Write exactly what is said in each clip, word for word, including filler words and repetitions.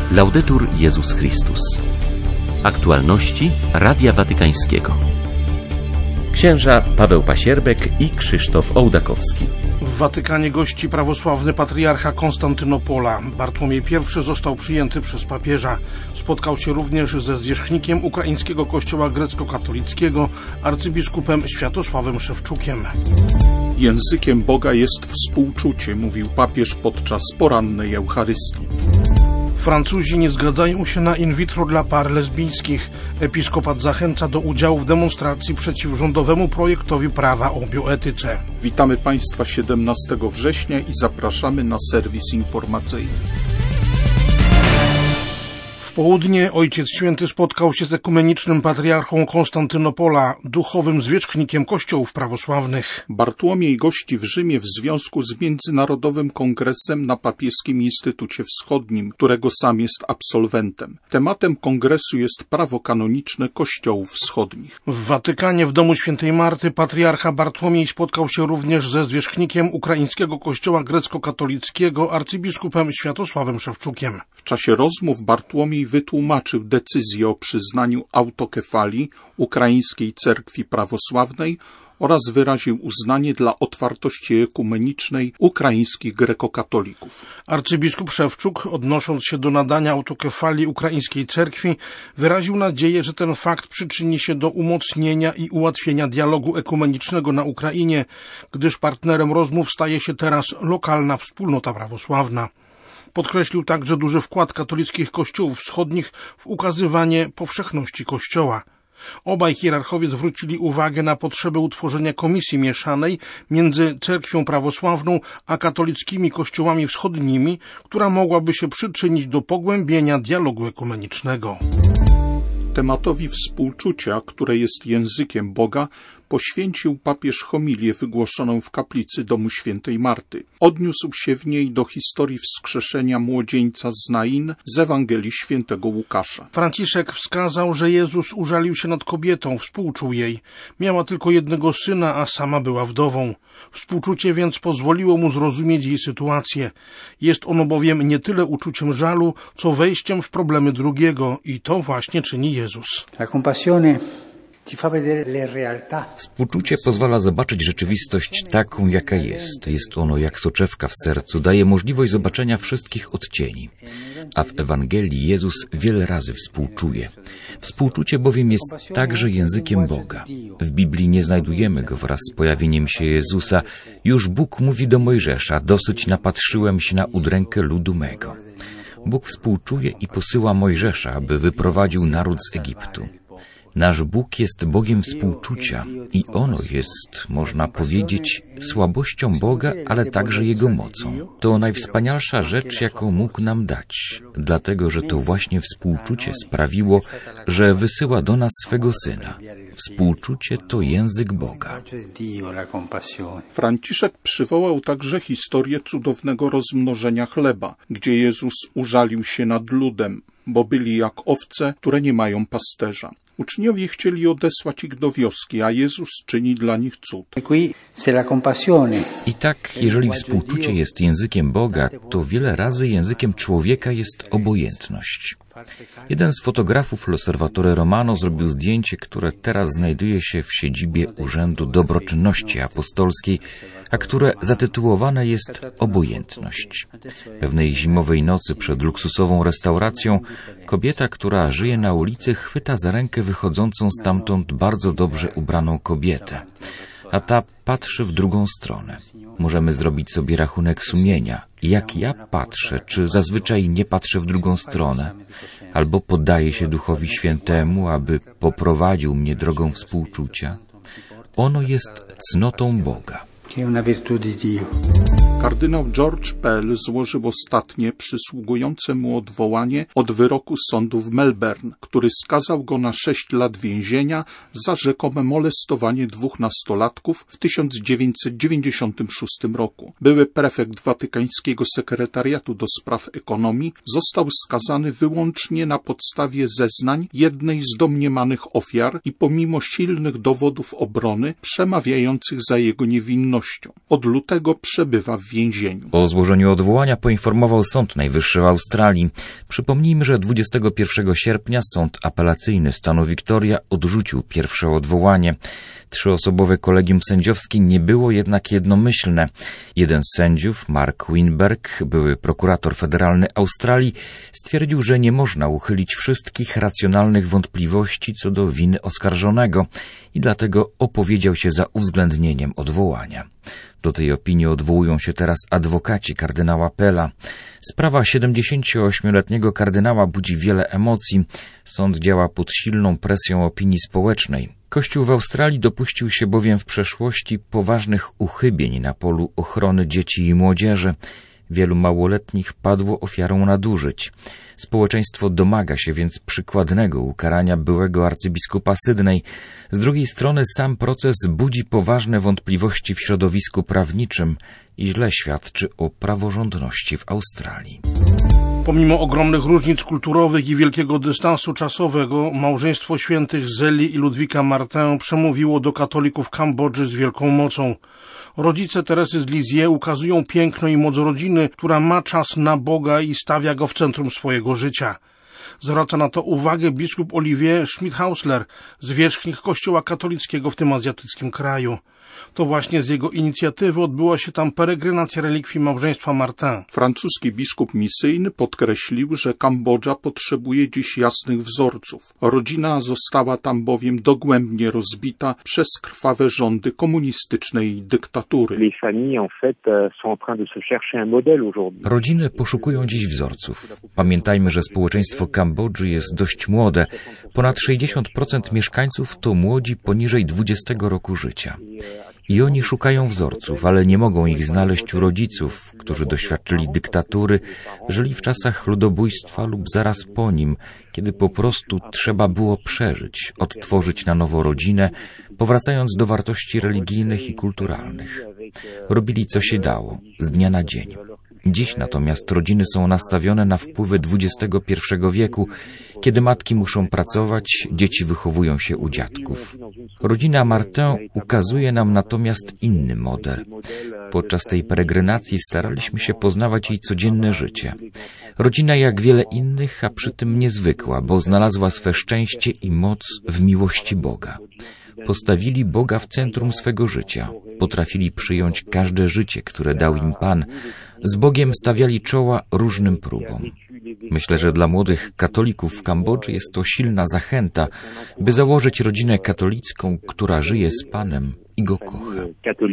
Laudetur Jezus Chrystus. Aktualności Radia Watykańskiego. Księża Paweł Pasierbek i Krzysztof Ołdakowski. W Watykanie gości prawosławny patriarcha Konstantynopola. Bartłomiej I został przyjęty przez papieża. Spotkał się również ze zwierzchnikiem ukraińskiego kościoła grecko-katolickiego, arcybiskupem Światosławem Szewczukiem. Językiem Boga jest współczucie, mówił papież podczas porannej Eucharystii. Francuzi nie zgadzają się na in vitro dla par lesbijskich. Episkopat zachęca do udziału w demonstracji przeciw rządowemu projektowi prawa o bioetyce. Witamy Państwa siedemnastego września i zapraszamy na serwis informacyjny. W południe Ojciec Święty spotkał się z ekumenicznym patriarchą Konstantynopola, duchowym zwierzchnikiem kościołów prawosławnych. Bartłomiej gości w Rzymie w związku z Międzynarodowym Kongresem na Papieskim Instytucie Wschodnim, którego sam jest absolwentem. Tematem kongresu jest prawo kanoniczne kościołów wschodnich. W Watykanie w domu świętej Marty patriarcha Bartłomiej spotkał się również ze zwierzchnikiem ukraińskiego kościoła grecko-katolickiego, arcybiskupem Światosławem Szewczukiem. W czasie rozmów Bartłomiej wytłumaczył decyzję o przyznaniu autokefalii Ukraińskiej Cerkwi Prawosławnej oraz wyraził uznanie dla otwartości ekumenicznej ukraińskich grekokatolików. Arcybiskup Szewczuk, odnosząc się do nadania autokefalii Ukraińskiej Cerkwi, wyraził nadzieję, że ten fakt przyczyni się do umocnienia i ułatwienia dialogu ekumenicznego na Ukrainie, gdyż partnerem rozmów staje się teraz lokalna wspólnota prawosławna. Podkreślił także duży wkład katolickich kościołów wschodnich w ukazywanie powszechności Kościoła. Obaj hierarchowie zwrócili uwagę na potrzebę utworzenia komisji mieszanej między cerkwią prawosławną a katolickimi kościołami wschodnimi, która mogłaby się przyczynić do pogłębienia dialogu ekumenicznego. Tematowi współczucia, które jest językiem Boga, poświęcił papież homilię wygłoszoną w kaplicy domu świętej Marty. Odniósł się w niej do historii wskrzeszenia młodzieńca z Nain z Ewangelii świętego Łukasza. Franciszek wskazał, że Jezus użalił się nad kobietą, współczuł jej. Miała tylko jednego syna, a sama była wdową. Współczucie więc pozwoliło mu zrozumieć jej sytuację. Jest ono bowiem nie tyle uczuciem żalu, co wejściem w problemy drugiego i to właśnie czyni Jezus. La compassione Współczucie pozwala zobaczyć rzeczywistość taką, jaka jest. Jest ono jak soczewka w sercu, daje możliwość zobaczenia wszystkich odcieni. A w Ewangelii Jezus wiele razy współczuje. Współczucie bowiem jest także językiem Boga. W Biblii nie znajdujemy go wraz z pojawieniem się Jezusa. Już Bóg mówi do Mojżesza: dosyć napatrzyłem się na udrękę ludu mego. Bóg współczuje i posyła Mojżesza, aby wyprowadził naród z Egiptu. Nasz Bóg jest Bogiem współczucia i ono jest, można powiedzieć, słabością Boga, ale także Jego mocą. To najwspanialsza rzecz, jaką mógł nam dać, dlatego że to właśnie współczucie sprawiło, że wysyła do nas swego Syna. Współczucie to język Boga. Franciszek przywołał także historię cudownego rozmnożenia chleba, gdzie Jezus użalił się nad ludem, bo byli jak owce, które nie mają pasterza. Uczniowie chcieli odesłać ich do wioski, a Jezus czyni dla nich cud. I tak, jeżeli współczucie jest językiem Boga, to wiele razy językiem człowieka jest obojętność. Jeden z fotografów L'Osservatore Romano zrobił zdjęcie, które teraz znajduje się w siedzibie Urzędu Dobroczynności Apostolskiej, a które zatytułowane jest Obojętność. Pewnej zimowej nocy przed luksusową restauracją kobieta, która żyje na ulicy, chwyta za rękę wychodzącą stamtąd bardzo dobrze ubraną kobietę, a ta patrzy w drugą stronę. Możemy zrobić sobie rachunek sumienia. Jak ja patrzę, czy zazwyczaj nie patrzę w drugą stronę, albo poddaję się Duchowi Świętemu, aby poprowadził mnie drogą współczucia? Ono jest cnotą Boga. Kardynał George Pell złożył ostatnie, przysługujące mu odwołanie od wyroku sądu w Melbourne, który skazał go na sześć lat więzienia za rzekome molestowanie dwóch nastolatków w tysiąc dziewięćset dziewięćdziesiątym szóstym roku. Były prefekt Watykańskiego Sekretariatu do Spraw Ekonomii został skazany wyłącznie na podstawie zeznań jednej z domniemanych ofiar i pomimo silnych dowodów obrony przemawiających za jego niewinnością wolnością. Od lutego przebywa w więzieniu. O złożeniu odwołania poinformował Sąd Najwyższy w Australii. Przypomnijmy, że dwudziestego pierwszego sierpnia Sąd Apelacyjny stanu Victoria odrzucił pierwsze odwołanie. Trzyosobowe kolegium sędziowskie nie było jednak jednomyślne. Jeden z sędziów, Mark Winberg, były prokurator federalny Australii, stwierdził, że nie można uchylić wszystkich racjonalnych wątpliwości co do winy oskarżonego i dlatego opowiedział się za uwzględnieniem odwołania. Do tej opinii odwołują się teraz adwokaci kardynała Pella. Sprawa siedemdziesięcioośmioletniego kardynała budzi wiele emocji. Sąd działa pod silną presją opinii społecznej. Kościół w Australii dopuścił się bowiem w przeszłości poważnych uchybień na polu ochrony dzieci i młodzieży. Wielu małoletnich padło ofiarą nadużyć. Społeczeństwo domaga się więc przykładnego ukarania byłego arcybiskupa Sydney. Z drugiej strony sam proces budzi poważne wątpliwości w środowisku prawniczym i źle świadczy o praworządności w Australii. Pomimo ogromnych różnic kulturowych i wielkiego dystansu czasowego, małżeństwo świętych Zélie i Ludwika Martin przemówiło do katolików Kambodży z wielką mocą. Rodzice Teresy z Lisieux ukazują piękno i moc rodziny, która ma czas na Boga i stawia Go w centrum swojego życia. Zwraca na to uwagę biskup Olivier Schmidhausler, zwierzchnik Kościoła katolickiego w tym azjatyckim kraju. To właśnie z jego inicjatywy odbyła się tam peregrinacja relikwii małżeństwa Martin. Francuski biskup misyjny podkreślił, że Kambodża potrzebuje dziś jasnych wzorców. Rodzina została tam bowiem dogłębnie rozbita przez krwawe rządy komunistycznej dyktatury. Rodziny poszukują dziś wzorców. Pamiętajmy, że społeczeństwo Kambodży jest dość młode. Ponad sześćdziesiąt procent mieszkańców to młodzi poniżej dwudziestego roku życia. I oni szukają wzorców, ale nie mogą ich znaleźć u rodziców, którzy doświadczyli dyktatury, żyli w czasach ludobójstwa lub zaraz po nim, kiedy po prostu trzeba było przeżyć, odtworzyć na nowo rodzinę, powracając do wartości religijnych i kulturalnych. Robili co się dało, z dnia na dzień. Dziś natomiast rodziny są nastawione na wpływy dwudziestego pierwszego wieku, kiedy matki muszą pracować, dzieci wychowują się u dziadków. Rodzina Martin ukazuje nam natomiast inny model. Podczas tej peregrinacji staraliśmy się poznawać jej codzienne życie. Rodzina jak wiele innych, a przy tym niezwykła, bo znalazła swe szczęście i moc w miłości Boga. Postawili Boga w centrum swego życia. Potrafili przyjąć każde życie, które dał im Pan. Z Bogiem stawiali czoła różnym próbom. Myślę, że dla młodych katolików w Kambodży jest to silna zachęta, by założyć rodzinę katolicką, która żyje z Panem i Go kocha.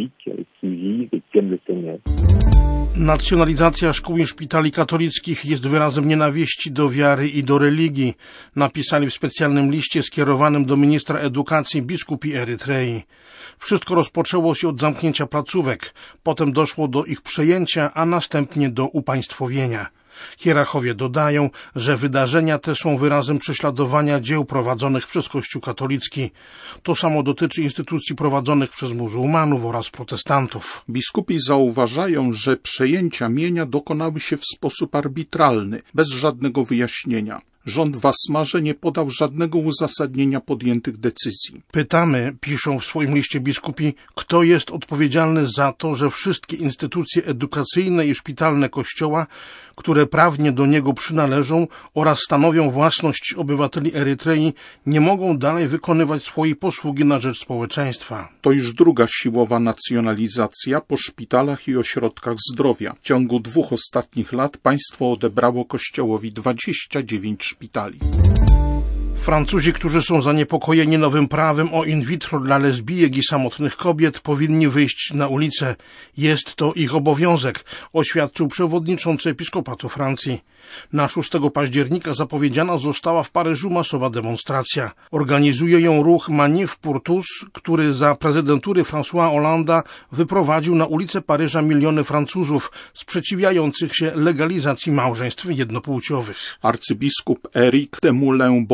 Nacjonalizacja szkół i szpitali katolickich jest wyrazem nienawiści do wiary i do religii, napisali w specjalnym liście skierowanym do ministra edukacji biskupi Erytrei. Wszystko rozpoczęło się od zamknięcia placówek, potem doszło do ich przejęcia, a następnie do upaństwowienia. Hierarchowie dodają, że wydarzenia te są wyrazem prześladowania dzieł prowadzonych przez Kościół katolicki. To samo dotyczy instytucji prowadzonych przez muzułmanów oraz protestantów. Biskupi zauważają, że przejęcia mienia dokonały się w sposób arbitralny, bez żadnego wyjaśnienia. Rząd w Asmarze nie podał żadnego uzasadnienia podjętych decyzji. Pytamy, piszą w swoim liście biskupi, kto jest odpowiedzialny za to, że wszystkie instytucje edukacyjne i szpitalne Kościoła, które prawnie do niego przynależą oraz stanowią własność obywateli Erytrei, nie mogą dalej wykonywać swojej posługi na rzecz społeczeństwa. To już druga siłowa nacjonalizacja po szpitalach i ośrodkach zdrowia. W ciągu dwóch ostatnich lat państwo odebrało Kościołowi dwadzieścia dziewięć szpitali. Francuzi, którzy są zaniepokojeni nowym prawem o in vitro dla lesbijek i samotnych kobiet, powinni wyjść na ulicę. Jest to ich obowiązek, oświadczył przewodniczący episkopatu Francji. Na szóstego października zapowiedziana została w Paryżu masowa demonstracja. Organizuje ją ruch Manif pour tous, który za prezydentury François Hollanda wyprowadził na ulice Paryża miliony Francuzów sprzeciwiających się legalizacji małżeństw jednopłciowych. Arcybiskup Éric de Moulin-Beaufort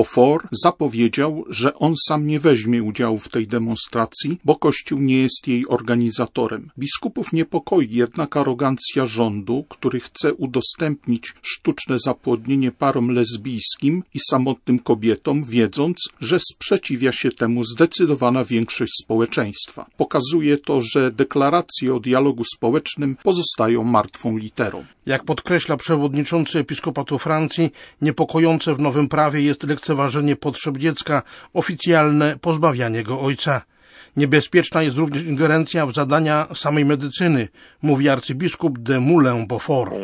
Hector zapowiedział, że on sam nie weźmie udziału w tej demonstracji, bo Kościół nie jest jej organizatorem. Biskupów niepokoi jednak arogancja rządu, który chce udostępnić sztuczne zapłodnienie parom lesbijskim i samotnym kobietom, wiedząc, że sprzeciwia się temu zdecydowana większość społeczeństwa. Pokazuje to, że deklaracje o dialogu społecznym pozostają martwą literą. Jak podkreśla przewodniczący Episkopatu Francji, niepokojące w nowym prawie jest lekceważenie potrzeb dziecka, oficjalne pozbawianie go ojca. Niebezpieczna jest również ingerencja w zadania samej medycyny, mówi arcybiskup de Moulins-Beaufort.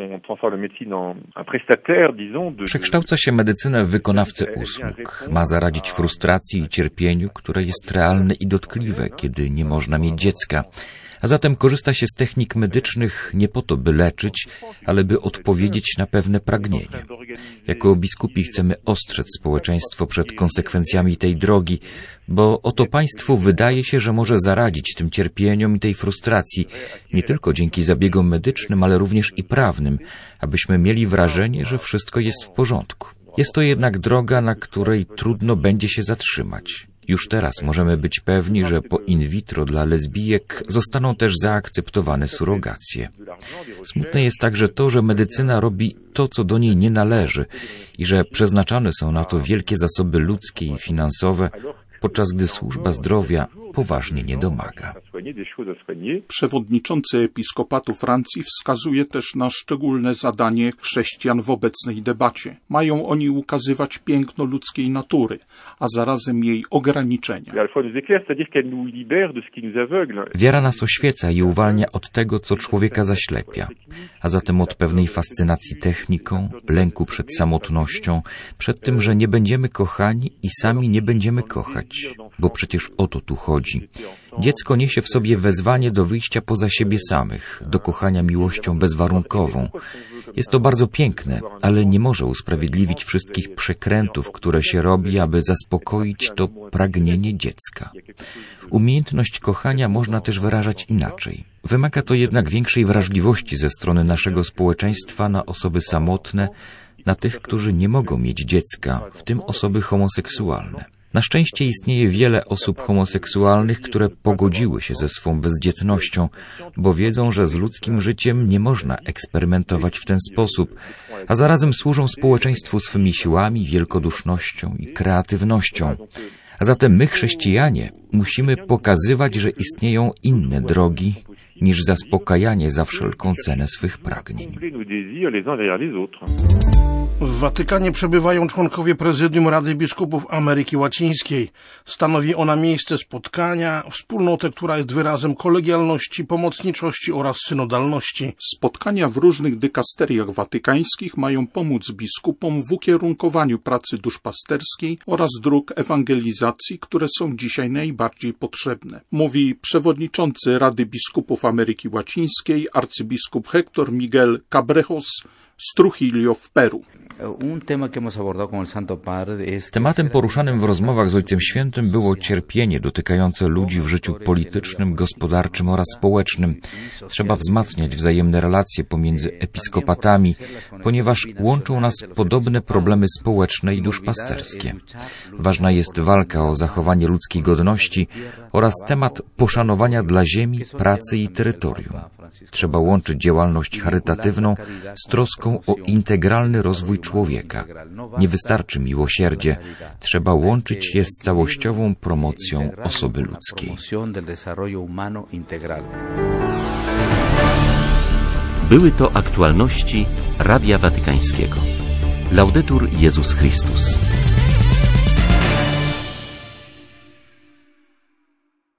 Przekształca się medycynę w wykonawcę usług. Ma zaradzić frustracji i cierpieniu, które jest realne i dotkliwe, kiedy nie można mieć dziecka. A zatem korzysta się z technik medycznych nie po to, by leczyć, ale by odpowiedzieć na pewne pragnienie. Jako biskupi chcemy ostrzec społeczeństwo przed konsekwencjami tej drogi, bo oto państwu wydaje się, że może zaradzić tym cierpieniom i tej frustracji, nie tylko dzięki zabiegom medycznym, ale również i prawnym, abyśmy mieli wrażenie, że wszystko jest w porządku. Jest to jednak droga, na której trudno będzie się zatrzymać. Już teraz możemy być pewni, że po in vitro dla lesbijek zostaną też zaakceptowane surogacje. Smutne jest także to, że medycyna robi to, co do niej nie należy i że przeznaczane są na to wielkie zasoby ludzkie i finansowe, podczas gdy służba zdrowia poważnie nie domaga. Przewodniczący Episkopatu Francji wskazuje też na szczególne zadanie chrześcijan w obecnej debacie. Mają oni ukazywać piękno ludzkiej natury, a zarazem jej ograniczenia. Wiara nas oświeca i uwalnia od tego, co człowieka zaślepia, a zatem od pewnej fascynacji techniką, lęku przed samotnością, przed tym, że nie będziemy kochani i sami nie będziemy kochać, bo przecież o to tu chodzi. Dziecko niesie w sobie wezwanie do wyjścia poza siebie samych, do kochania miłością bezwarunkową. Jest to bardzo piękne, ale nie może usprawiedliwić wszystkich przekrętów, które się robi, aby zaspokoić to pragnienie dziecka. Umiejętność kochania można też wyrażać inaczej. Wymaga to jednak większej wrażliwości ze strony naszego społeczeństwa na osoby samotne, na tych, którzy nie mogą mieć dziecka, w tym osoby homoseksualne. Na szczęście istnieje wiele osób homoseksualnych, które pogodziły się ze swą bezdzietnością, bo wiedzą, że z ludzkim życiem nie można eksperymentować w ten sposób, a zarazem służą społeczeństwu swymi siłami, wielkodusznością i kreatywnością. A zatem my, chrześcijanie, musimy pokazywać, że istnieją inne drogi niż zaspokajanie za wszelką cenę swych pragnień. W Watykanie przebywają członkowie Prezydium Rady Biskupów Ameryki Łacińskiej. Stanowi ona miejsce spotkania, wspólnotę, która jest wyrazem kolegialności, pomocniczości oraz synodalności. Spotkania w różnych dykasteriach watykańskich mają pomóc biskupom w ukierunkowaniu pracy duszpasterskiej oraz dróg ewangelizacji, które są dzisiaj najbardziej potrzebne. Mówi przewodniczący Rady Biskupów Ameryki Łacińskiej, arcybiskup Hector Miguel Cabrejos z Trujillo w Peru. Tematem poruszanym w rozmowach z Ojcem Świętym było cierpienie dotykające ludzi w życiu politycznym, gospodarczym oraz społecznym. Trzeba wzmacniać wzajemne relacje pomiędzy episkopatami, ponieważ łączą nas podobne problemy społeczne i duszpasterskie. Ważna jest walka o zachowanie ludzkiej godności oraz temat poszanowania dla ziemi, pracy i terytorium. Trzeba łączyć działalność charytatywną z troską o integralny rozwój człowieka. Nie wystarczy miłosierdzie, trzeba łączyć je z całościową promocją osoby ludzkiej. Były to aktualności Radia Watykańskiego. Laudetur Jezus Chrystus.